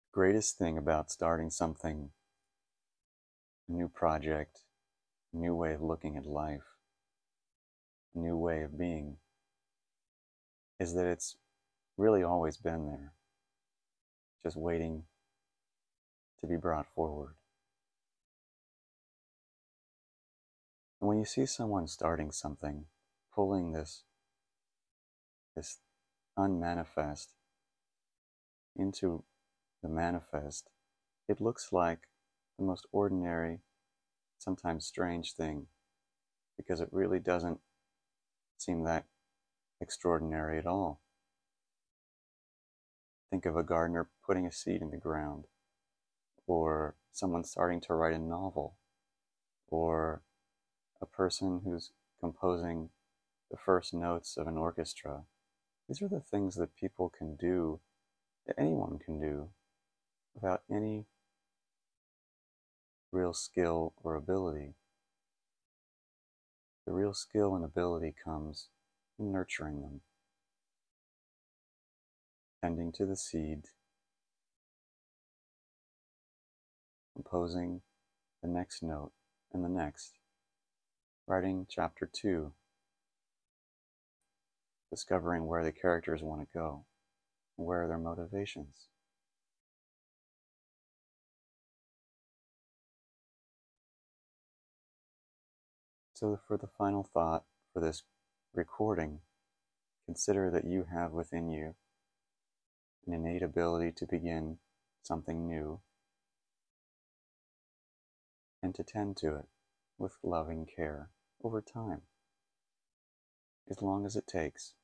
Greatest thing about starting something, a new project, a new way of looking at life, a new way of being, is that it's really always been there, just waiting to be brought forward. And when you see someone starting something, pulling this unmanifest into the manifest, it looks like the most ordinary, sometimes strange thing, because it really doesn't seem that extraordinary at all. Think of a gardener putting a seed in the ground, or someone starting to write a novel, or a person who's composing the first notes of an orchestra. These are the things that people can do, that anyone can do, without any real skill or ability. The real skill and ability comes in nurturing them, tending to the seed, composing the next note and the next, writing chapter 2, discovering where the characters want to go, and where are their motivations. So for the final thought for this recording, consider that you have within you an innate ability to begin something new and to tend to it with loving care over time, as long as it takes.